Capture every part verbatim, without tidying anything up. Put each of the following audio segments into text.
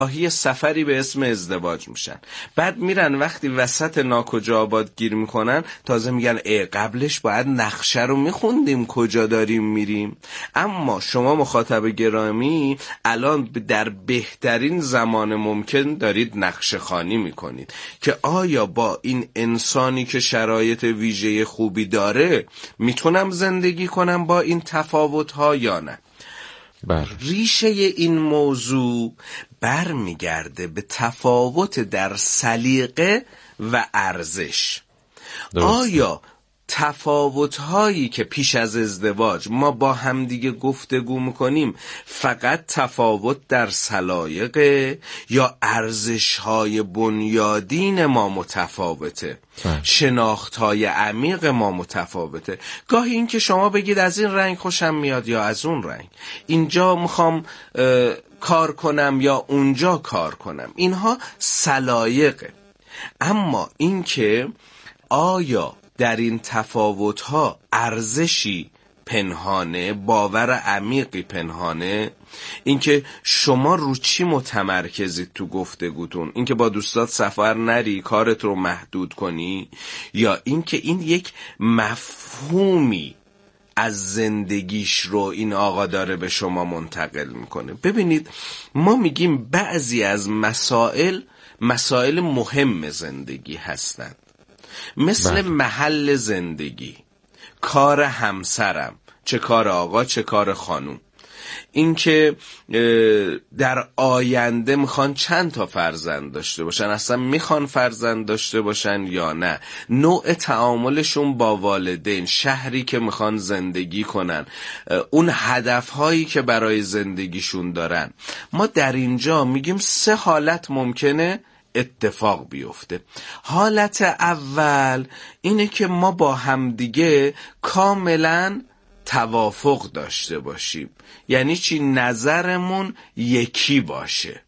راهی سفری به اسم ازدواج میشن. بعد میرن وقتی وسط ناکجا آباد گیر میکنن تازه میگن ای قبلش باید نقشه رو میخوندیم کجا داریم میریم. اما شما مخاطب گرامی الان در بهترین زمان ممکن دارید نقشه خوانی میکنید که آیا با این انسانی که شرایط ویژه خوبی داره میتونم زندگی کنم با این تفاوت‌ها یا نه. بله. ریشه این موضوع برمیگرده به تفاوت در سلیقه و ارزش. درسته. آیا تفاوت‌هایی که پیش از ازدواج ما با همدیگه گفتگو میکنیم فقط تفاوت در سلایق یا ارزش‌های بنیادین ما متفاوته؟ شناخت‌های عمیق ما متفاوته. گاهی این که شما بگید از این رنگ خوشم میاد یا از اون رنگ، اینجا میخوام کار کنم یا اونجا کار کنم، اینها سلایقه. اما این که آیا در این تفاوت‌ها ارزشی پنهانه، باور عمیقی پنهانه، اینکه شما رو چی متمرکزید تو گفتگوتون، اینکه با دوستات سفر نری، کارت رو محدود کنی، یا اینکه این یک مفهومی از زندگیش رو این آقا داره به شما منتقل میکنه. ببینید ما میگیم بعضی از مسائل مسائل مهم زندگی هستند، مثل بله. محل زندگی، کار همسرم، چه کار آقا چه کار خانوم، این که در آینده میخوان چند تا فرزند داشته باشن، اصلا میخوان فرزند داشته باشن یا نه، نوع تعاملشون با والدین، شهری که میخوان زندگی کنن، اون هدفهایی که برای زندگیشون دارن. ما در اینجا میگیم سه حالت ممکنه اتفاق بیفته. حالت اول اینه که ما با همدیگه کاملا توافق داشته باشیم. یعنی چی؟ نظرمون یکی باشه،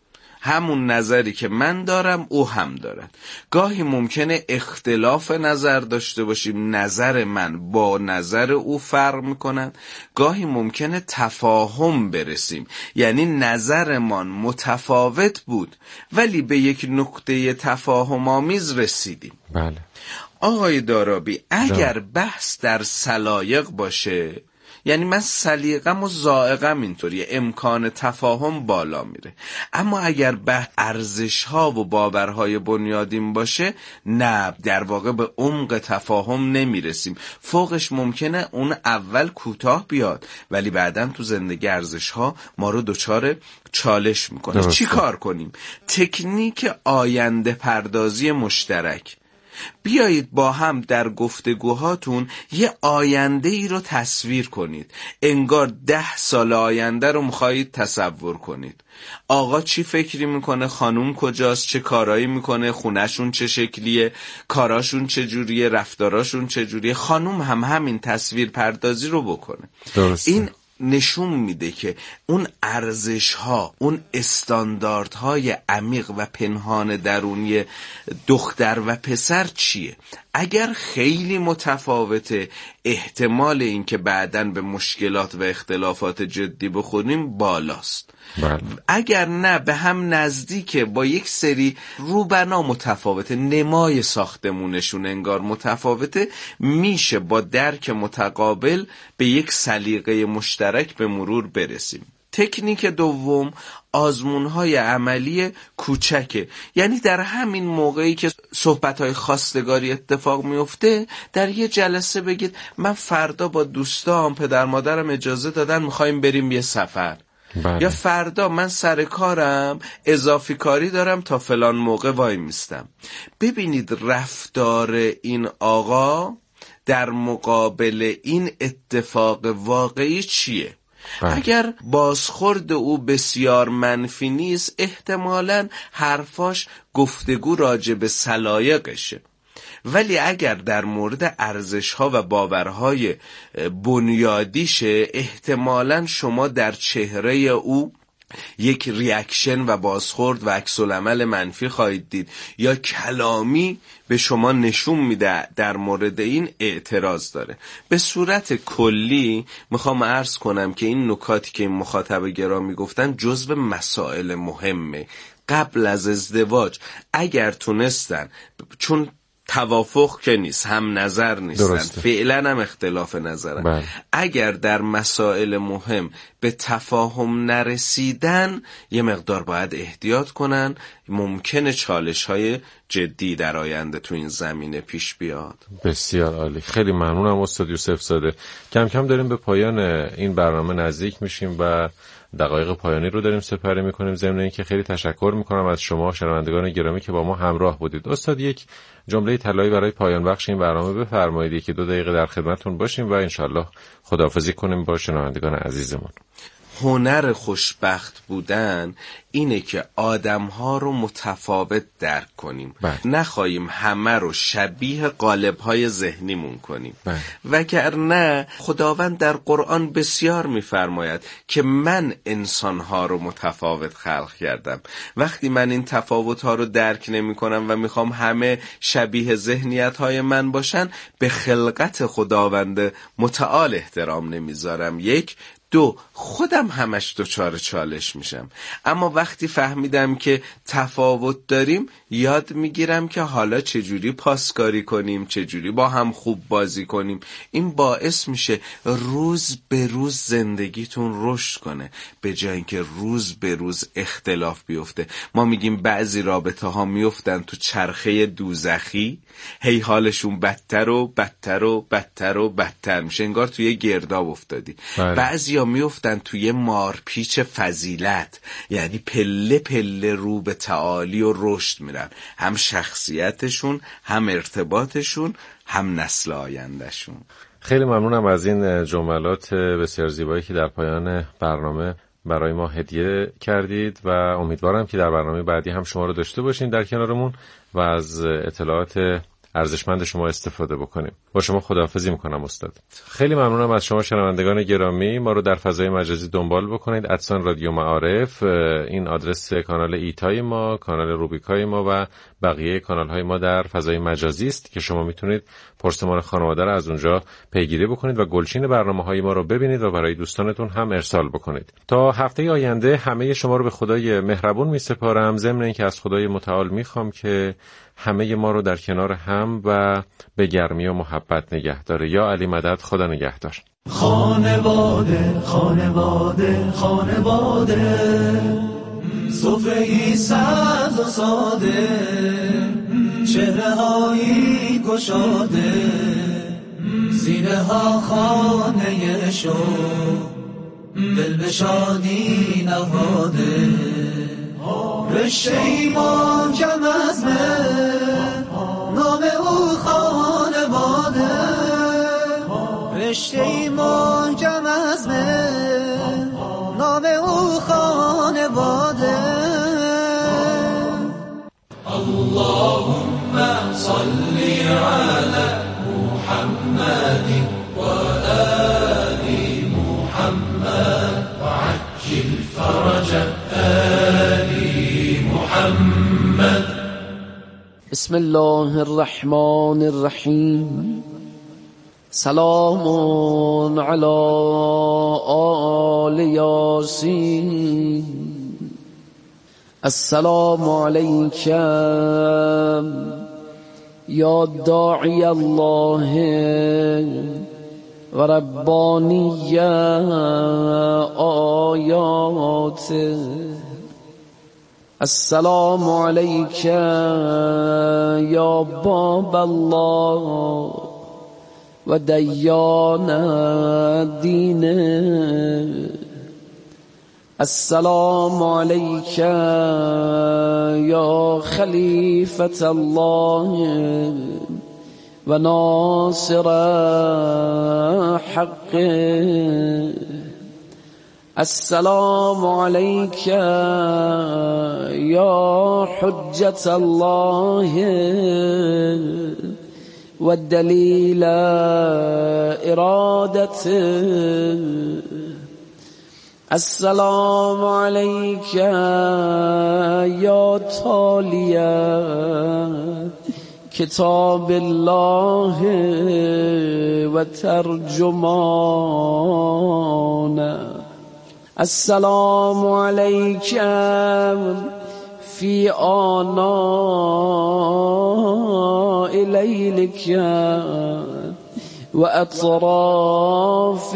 همون نظری که من دارم او هم دارد. گاهی ممکنه اختلاف نظر داشته باشیم، نظر من با نظر او فرق میکنن. گاهی ممکنه تفاهم برسیم، یعنی نظرمان متفاوت بود ولی به یک نقطه تفاهم آمیز رسیدیم. بله. آقای دارابی اگر بحث در سلایق باشه، یعنی من سلیقم و ذائقم اینطوریه، امکان تفاهم بالا میره. اما اگر به ارزش‌ها و باورهای بنیادین باشه، نه، در واقع به عمق تفاهم نمیرسیم. فوقش ممکنه اون اول کوتاه بیاد ولی بعداً تو زندگی ارزش‌ها ما رو دچار چالش میکنه. چی کار کنیم؟ تکنیک آینده پردازی مشترک. بیایید با هم در گفتگوهاتون یه آینده ای رو تصویر کنید، انگار ده سال آینده رو میخواهید تصور کنید. آقا چی فکری میکنه، خانوم کجاست، چه کارایی میکنه، خونهشون چه شکلیه، کاراشون چه جوریه، رفتاراشون چه جوریه. خانوم هم همین تصویر پردازی رو بکنه. درسته. این نشون میده که اون ارزش ها، اون استانداردهای عمیق و پنهان درونی دختر و پسر چیه. اگر خیلی متفاوته، احتمال این که بعداً به مشکلات و اختلافات جدی بخوریم بالاست. بله. اگر نه به هم نزدیکه، با یک سری روبنا متفاوته، نمای ساختمونشون انگار متفاوته، میشه با درک متقابل به یک سلیقه مشترک به مرور برسیم. تکنیک دوم آزمون‌های عملی کوچکه. یعنی در همین موقعی که صحبت‌های خواستگاری اتفاق میفته، در یه جلسه بگید من فردا با دوستام، پدر مادرم اجازه دادن میخوایم بریم یه سفر. بله. یا فردا من سر کارم اضافی کاری دارم تا فلان موقع وای میستم. ببینید رفتار این آقا در مقابل این اتفاق واقعی چیه؟ بله. اگر بازخورد او بسیار منفی نیست، احتمالاً حرفاش گفتگو راجع به سلایقشه. ولی اگر در مورد ارزش‌ها و باورهای بنیادیشه، احتمالاً شما در چهره او یک ریاکشن و بازخورد و عکس العمل منفی خواهید دید، یا کلامی به شما نشون میده در مورد این اعتراض داره. به صورت کلی میخوام عرض کنم که این نکاتی که این مخاطب گرامی گفتن جزو مسائل مهمه قبل از ازدواج. اگر تونستن، چون توافق که نیست، هم نظر نیستن، درسته. فعلا هم اختلاف نظرن، بله. اگر در مسائل مهم به تفاهم نرسیدن یه مقدار باید احتیاط کنن، ممکنه چالش های جدی در آینده تو این زمینه پیش بیاد. بسیار عالی، خیلی ممنونم استاد یوسف زاده. کم کم داریم به پایان این برنامه نزدیک میشیم و دقایق پایانی رو داریم سپری میکنیم. ضمن اینکه خیلی تشکر میکنم از شما شنوندگان گرامی که با ما همراه بودید. استاد یک جمله طلایی برای پایان بخش این برنامه بفرمایید که دو دقیقه در خدمتتون باشیم و انشالله خداحافظی کنیم با شنوندگان عزیزمون. هنر خوشبخت بودن اینه که آدم‌ها رو متفاوت درک کنیم، بله. نخواهیم همه رو شبیه قالب‌های ذهنیمون کنیم، بله. وگرنه خداوند در قرآن بسیار می‌فرماید که من انسان‌ها رو متفاوت خلق کردم. وقتی من این تفاوت‌ها رو درک نمی‌کنم و می‌خوام همه شبیه ذهنیت‌های من باشن، به خلقت خداوند متعال احترام نمی‌ذارم. یک دو خودم همش دچار چالش میشم. اما وقتی فهمیدم که تفاوت داریم، یاد میگیرم که حالا چجوری پاسکاری کنیم، چجوری با هم خوب بازی کنیم. این باعث میشه روز به روز زندگیتون رشد کنه، به جای اینکه روز به روز اختلاف بیفته. ما میگیم بعضی رابطه ها میفتن تو چرخه دوزخی، هی حالشون بدتر و بدتر و بدتر و بدتر میشه، انگار توی گرداب افتادی. بعضی ها میفتن توی مارپیچ فضیلت، یعنی پله پله رو به تعالی و رشد میرن، هم شخصیتشون، هم ارتباطشون، هم نسل آیندهشون. خیلی ممنونم از این جملات بسیار زیبایی که در پایان برنامه برای ما هدیه کردید و امیدوارم که در برنامه بعدی هم شما رو داشته باشیم در کنارمون و از اطلاعات ارزشمند شما استفاده بکنیم. با شما خداحافظی میکنم استاد. خیلی ممنونم از شما شنوندگان گرامی. ما رو در فضای مجازی دنبال بکنید. ادسان رادیو معارف، این آدرس کانال ایتای ما، کانال روبیکای ما و بقیه کانال های ما در فضای مجازی است که شما میتونید پرسمان خانواده رو از اونجا پیگیری بکنید و گلچین برنامه های ما رو ببینید و برای دوستانتون هم ارسال بکنید. تا هفته آینده همه شما رو به خدای مهربون میسپارم، ضمن اینکه از خدای متعال میخوام که همه ما رو در کنار هم و به گرمی و محبت نگه داره. یا علی مدد، خدا نگهدار. خانواده خانواده خانواده، سفره‌ای سبز و ساده، چهره‌هایی گشاده، سینه ها خانه شوق، دل به شادی نهاده. رشته ایمان کم از مه، نام او خانواده. رشته ایمان کم از مه، نام او خانواده. اللهم صل علی محمد و آل محمد و عجل فرج آل محمد. بسم الله الرحمن الرحیم. سلام علی آل یاسین. السلام علیک یا داعی الله و ربانی آیات. السلام علیک یا باب الله و دیان دین. السلام علیک یا خلیفة الله و ناصر حق. السلام علیک یا حجة الله و دلیل ارادته. السلام عليك يا تالي كتاب الله وترجمان. السلام عليك في آناء ليلك وأطراف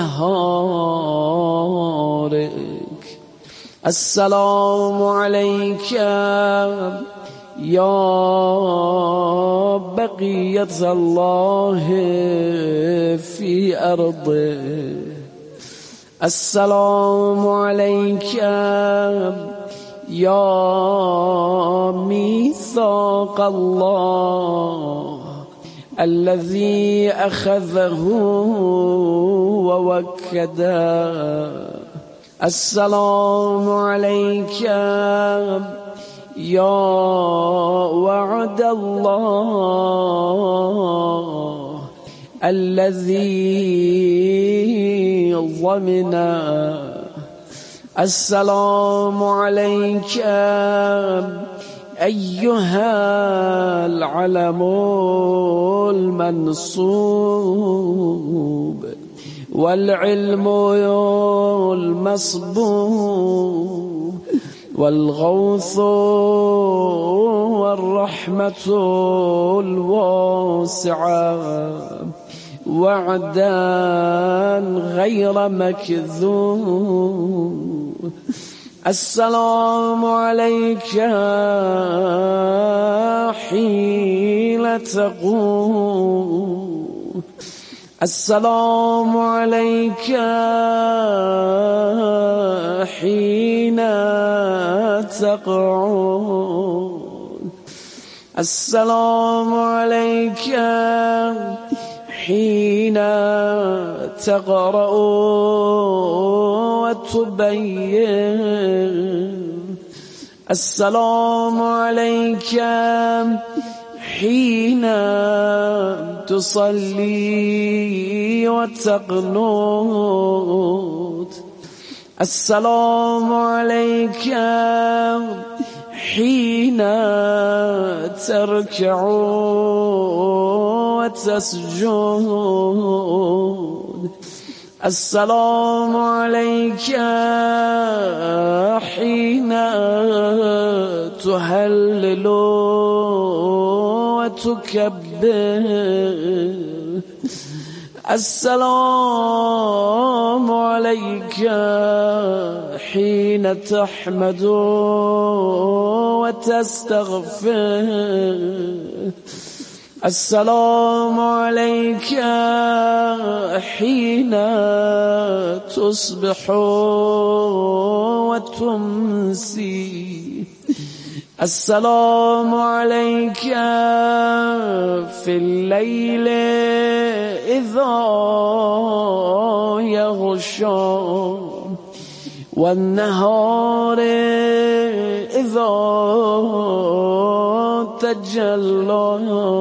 نهارك. السلام عليك يا بقية الله في أرضه. السلام عليك يا ميثاق الله الذي أخذه ووكده. السلام عليك يا وعد الله الذي ضمنا. السلام عليك أيها العلم المنصوب والعلم المصبوب والغوث والرحمة الواسعة وعدا غير مكذوب. السلام عليك حين تقوم. السلام عليك حين تقعد. السلام عليك حين تقرأ وتبين. السلام عليك حين تصلي وتقنط. السلام عليك حين تركع وتسجد. السلام عليك حين تهلل وتكبر. السلام عليك حين تحمد وتستغفر. السلام عليك حين تصبح وتمسي. السلام عليك في الليل إذا يغشى والنهار إذا تجلى.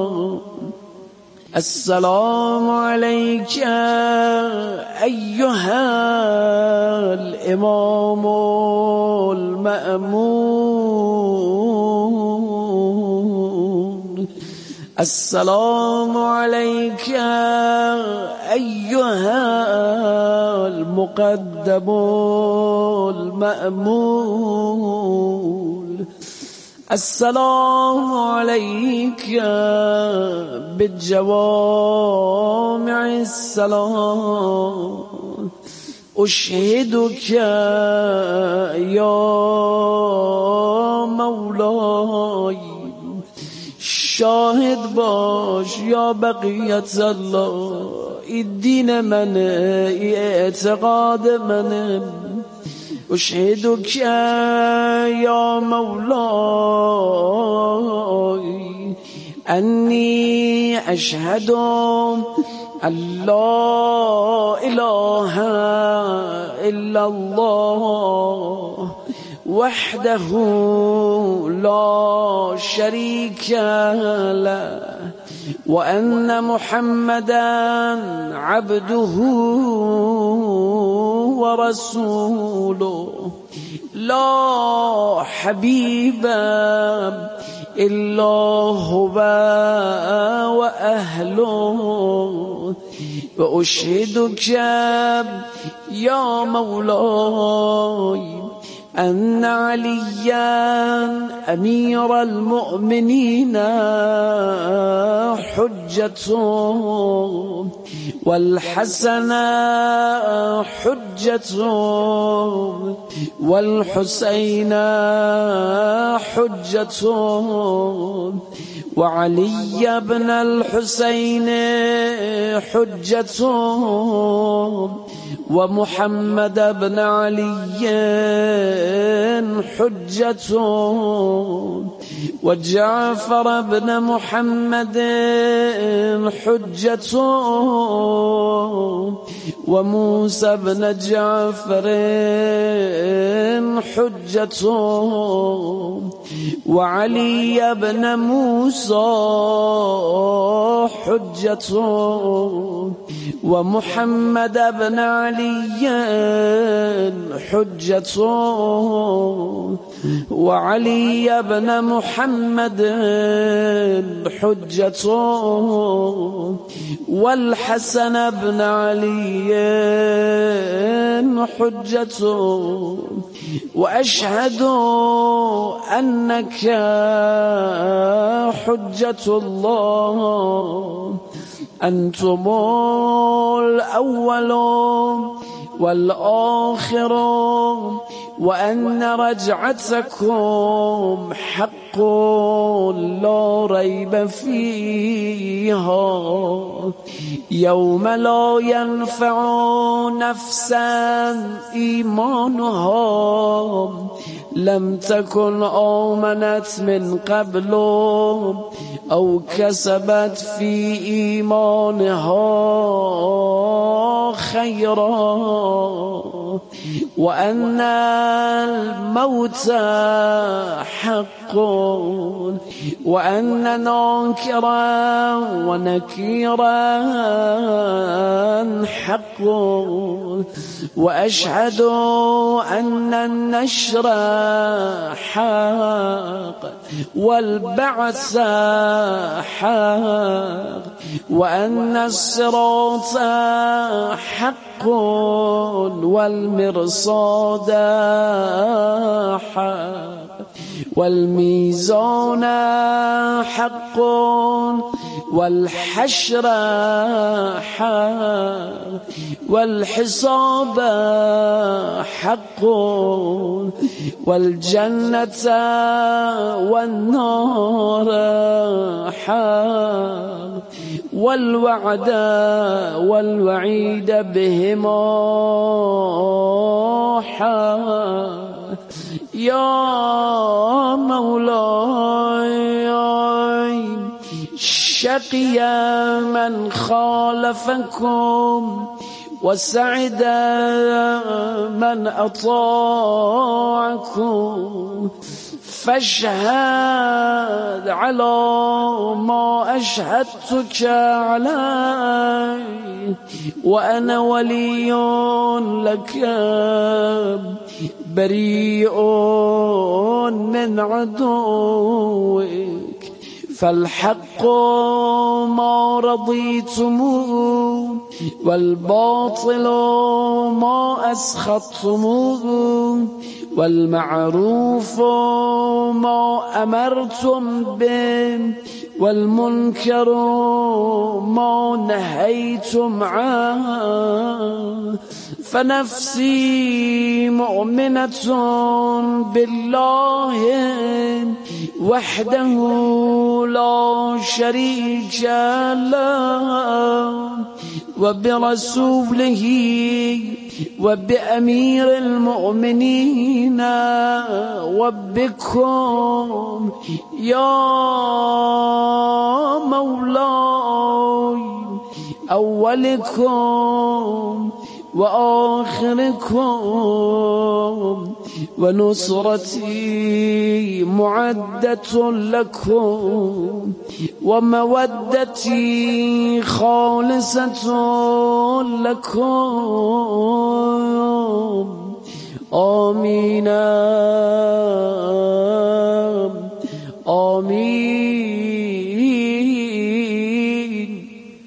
السلام عليك أيها الإمام المأمون. السلام عليك أيها المقدم المأمول. السلام عليك بالجوامع السلام. أشهدك يا مولاي شاهد باش يا بقية الله الدين من اعتقاد من. أشهدك يا مولاي أني أشهد أن لا إله إلا الله وحده لا شريك له وأن محمدا عبده ورسوله لا حبيب إلا هو وأهله وأشهدك يا مولاي أن عليا أمير المؤمنين حجة والحسن حجة والحسين حجة وعلي بن الحسين حجة ومحمد بن علي حجة وجعفر بن محمد حجة وموسى بن جعفر حجة وعلي بن موسى حجة ومحمد بن علي حجة وعلي بن محمد حجة والحسن بن علي حجة وأشهد أنك حجة الله أنتم الأول والآخر وأن رجعتكم حق لا ريب فيها يوم لا ينفع نفسا إيمانها لم تكن آمنت من قبل أو كسبت في إيمانها خيرا وأن الموت حق وأن ناكرا ونكيرا حق وأشهد أن النشر حق والبعث حق وأن الصراط حق والمرصاد حق والميزان حق والحشر حق والحساب حق والجنة والنار حق والوعد والوعيد بهما حق يا مولاي شقي من خالفكم وسعد من أطاعكم فاشهد على ما أشهدتك عليه وأنا ولي لك بريء من عدوك فالحق ما رضيتموه والباطل ما أسخطتموه والمعروف ما أمرتم به والمنكر ما نهيتم عنه فنفسي مؤمنة بالله وحده لا شريك له وبرسوله وبأمير المؤمنين وبكم يا مولاي أولكم وآخركم ونصرتي معدة لكم ومودتي خالصة لكم آمین آمین.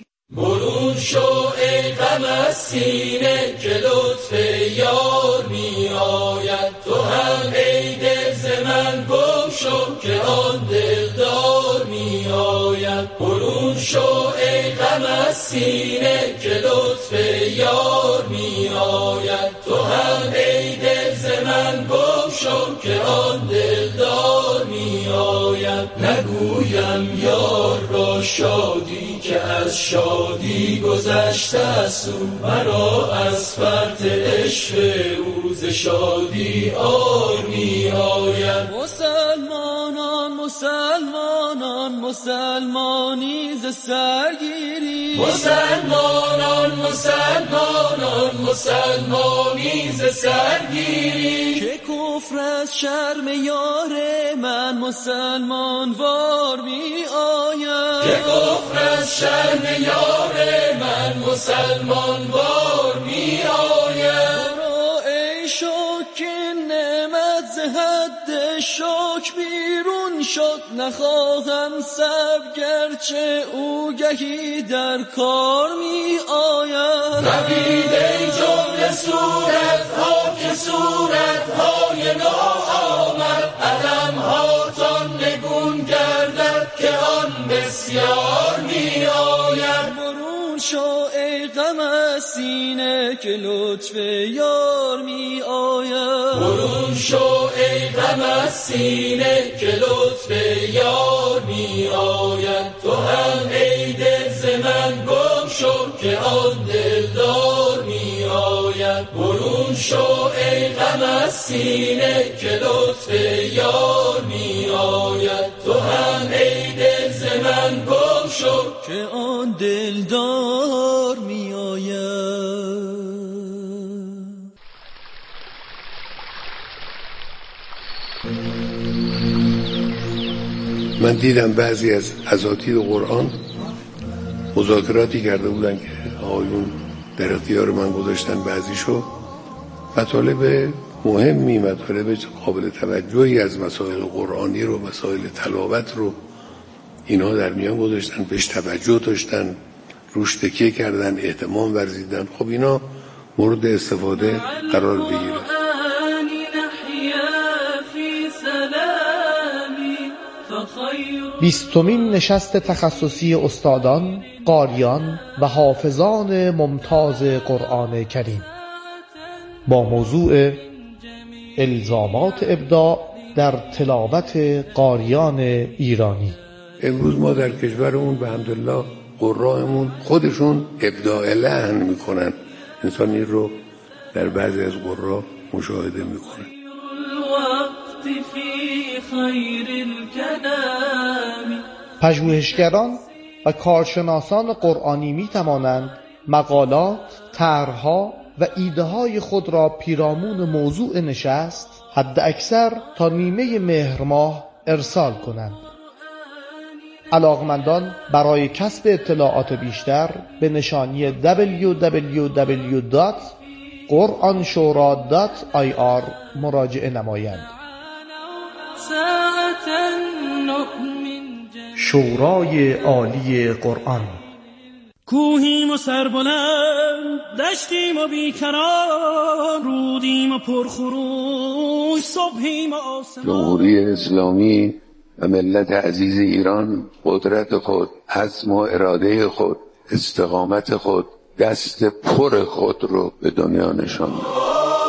برون شو ای غم از سینه که لطف یار می آید، تو هم ای دل ز من گم شو که آن دلدار می آید. برون شو ای غم از سینه که لطف یار می آید، تو هم ای دل ز من گم شو که آن دلدار می آید. نگویم یار را شادی که از شادی گذشته است، مرا از فرط عشق او ز شادی آر می آید. مسلمانان مسلمانان مسلمانی ز سرگیری، مسلمانان مسلمانان مسلمانی ز سرگیری، که کفر از شرم یار من مسلمان وار می آید. که کفر از شرم یار من مسلمان وار می آید. برو ای شک نعمت ز حد شک بیرون شد، نخواهم صبر گرچه او گهی در کار می آید. روید ای جمله صورتها که صورتهای ناآمد، علمهاتان نگون گردد که آن بسیار می آید. برون شو ای غم از سینه که لطف یار می آید. برون شو ای غم از سینه که لطف یار می آید. تو هم ای دل ز من گم شو که آن دلدار می آید. برون شو ای غم از سینه که لطف یار می آید. تو هم ای دل ز من گم شو که آن دلدار می آید. من دیدم بعضی از اساتید قرآن مذاکراتی کرده بودن که آقایون در اختیار من گذاشتن بعضیشو، مطالب مهمی، مطالب قابل توجهی از مسائل قرآنی رو، مسائل تلاوت رو اینها در میان گذاشتن، بهش توجه داشتن، روش تکیه کردن، اهتمام ورزیدن. خب اینا مورد استفاده قرار بگیره. بیستمین نشست تخصصی استادان، قاریان و حافظان ممتاز قرآن کریم با موضوع الزامات ابداع در تلاوت قاریان ایرانی. امروز ما در کشورمون به حمدالله قرائمون خودشون ابداع لحن میکنن. انسان این رو در بعضی از قرا مشاهده میکنه. پژوهشگران و کارشناسان قرآنی می توانند مقالات، طرح‌ها و ایده‌های خود را پیرامون موضوع نشست حد اکثر تا نیمه مهر ماه ارسال کنند. علاقمندان برای کسب اطلاعات بیشتر به نشانی دبلیو دبلیو دبلیو دات قرآنشورا دات آی آر مراجعه نمایند. شورای عالی قرآن. کوهیم و سربلند، دشتیم و بیکران، رودیم و پرخروش، صبحیم و آسمان. جمهوری اسلامی و ملت عزیز ایران قدرت خود، عزم و اراده خود، استقامت خود، دست پر خود رو به دنیا نشان داد.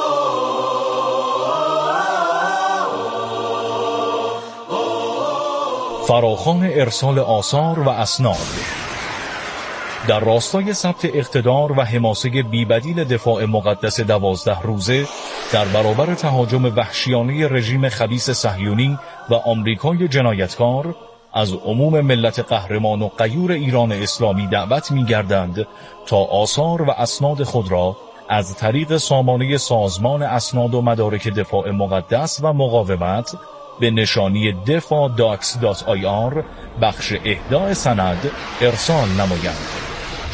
فراخوان ارسال آثار و اسناد در راستای ثبت اقتدار و حماسه بیبدیل دفاع مقدس دوازده روزه در برابر تهاجم وحشیانه رژیم خبیث صهیونی و آمریکای جنایتکار، از عموم ملت قهرمان و غیور ایران اسلامی دعوت می‌گردند تا آثار و اسناد خود را از طریق سامانه سازمان اسناد و مدارک دفاع مقدس و مقاومت به نشانی دفاع داکس دات آی آر بخش اهدای سند ارسال نمایند.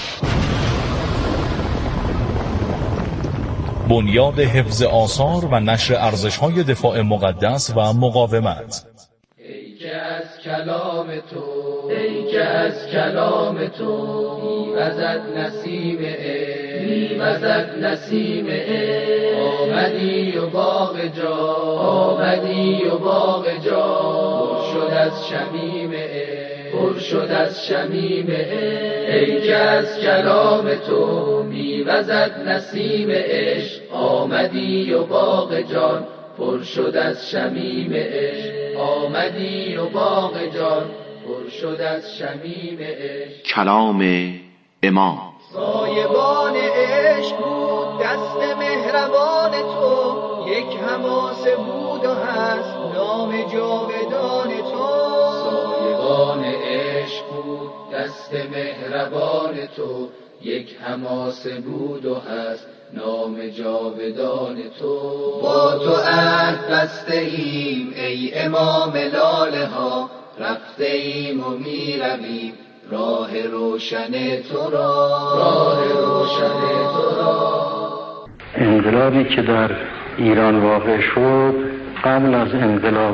بنیاد حفظ آثار و نشر ارزش‌های دفاع مقدس و مقاومت. ای که از کلام تو ای که از کلام تو میوزد نسیم عشق میوزد نسیم عشق آمدی و باغ جا آمدی و باغ جا پر شد از شمیم عشق پر شد از شمیم عشق ای که از کلام تو میوزد نسیم عشق آمدی و باغ جان پر شد از شمیم عشق آمدی و باغ جان پر شد از شمیم عشق. کلام امام سایبان عشق بود دست مهربان تو یک حماسه بود و هست نام جاودان تو. سایبان عشق بود دست مهربان تو یک حماسه بود و هست نام جاودان تو. با تو عهد بسته ایم ای امام لاله ها رفته ایم و می رویم راه روشن تو را راه روشن تو را. انقلابی که در ایران واقع شد قبل از انقلاب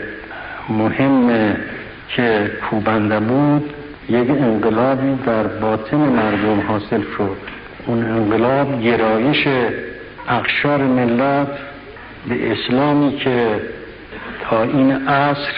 مهم که کوبنده بود یک انقلابی در باطن مردم حاصل شد. اون انقلاب گرایش اقشار ملت به اسلامی که تا این عصر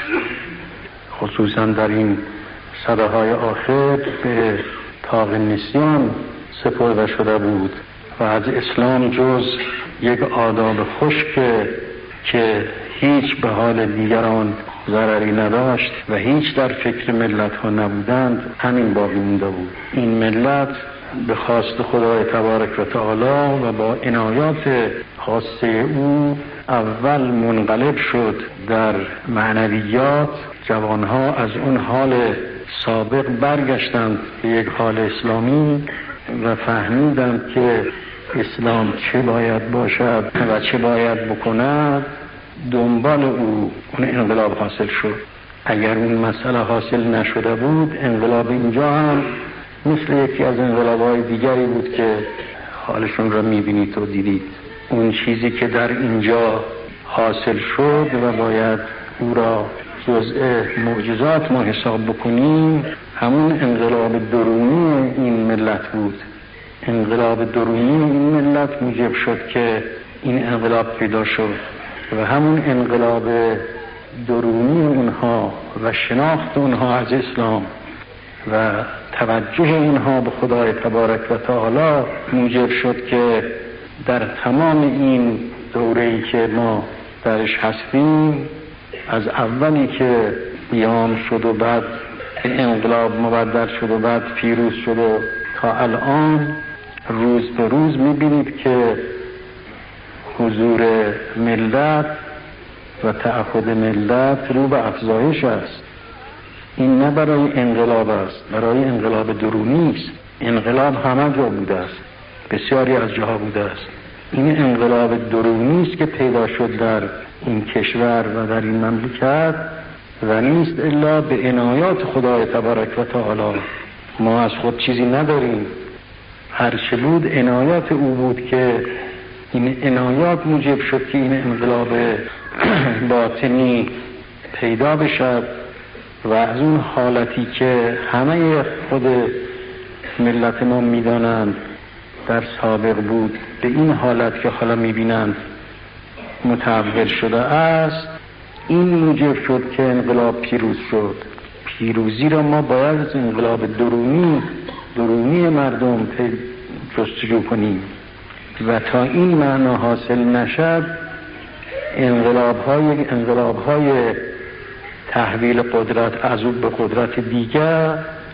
خصوصا در این صداهای آخر به طاق نسیان سپرده شده بود و از اسلام جز یک آداب خشک که هیچ به حال دیگران ضرری نداشت و هیچ در فکر ملت ها نبودند همین باقی مونده بود. این ملت به خواست خدای تبارک و تعالی و با عنایات خاصه او اول منقلب شد در معنویات. جوانها از اون حال سابق برگشتند به یک حال اسلامی و فهمیدند که اسلام چه باید باشد و چه باید بکند. دنبال او اون انقلاب حاصل شد. اگر اون مسئله حاصل نشده بود انقلاب اینجا هم مثل یکی از انقلاب‌های دیگری بود که حالشون را می‌بینید و دیدید. اون چیزی که در اینجا حاصل شد و باید او را جزء معجزات ما حساب بکنیم همون انقلاب درونی این ملت بود. انقلاب درونی این ملت موجب شد که این انقلاب پیدا شد و همون انقلاب درونی اونها و شناخت اونها از اسلام و توجه اینها به خدای تبارک و تعالی موجب شد که در تمام این دوره‌ای که ما درش هستیم از اولی که قیام شد و بعد به انقلاب مبدل شد و بعد پیروز شد و تا الان روز به روز می‌بینید که حضور ملت و تعهد ملت رو به افزایش است. این نه برای انقلاب است، برای انقلاب درونی است. انقلاب همه جا بوده است، بسیاری از جاها بوده است. این انقلاب درونی است که پیدا شد در این کشور و در این مملکت و نیست الا به عنایات خدای تبارک و تعالی. ما از خود چیزی نداریم، هر چه بود عنایات او بود که این عنایات موجب شد که این انقلاب باطنی پیدا بشد و از اون حالتی که همه خود ملت ما میدانند در سابق بود به این حالت که حالا میبینند متحول شده است. این موجب شد که انقلاب پیروز شد. پیروزی را ما باید از انقلاب درونی درونی مردم جستجو کنیم و تا این معنا حاصل نشد انقلاب های انقلاب های تحویل قدرت از او به قدرت دیگر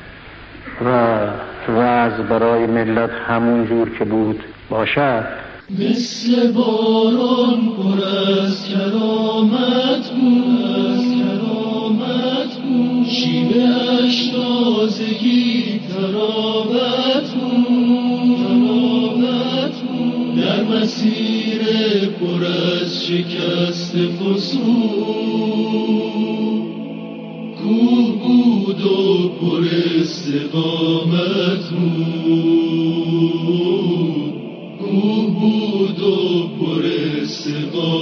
و وضع برای ملت همون جور که بود باشد. مثل باران پر از کرامت بود، کرامت بود، شیوه اش تازگی تراوت بود، تراوت بود، در مسیر پر از شکست فسون کوه بود و پر استقامت بود، کوه بود و پر استقامت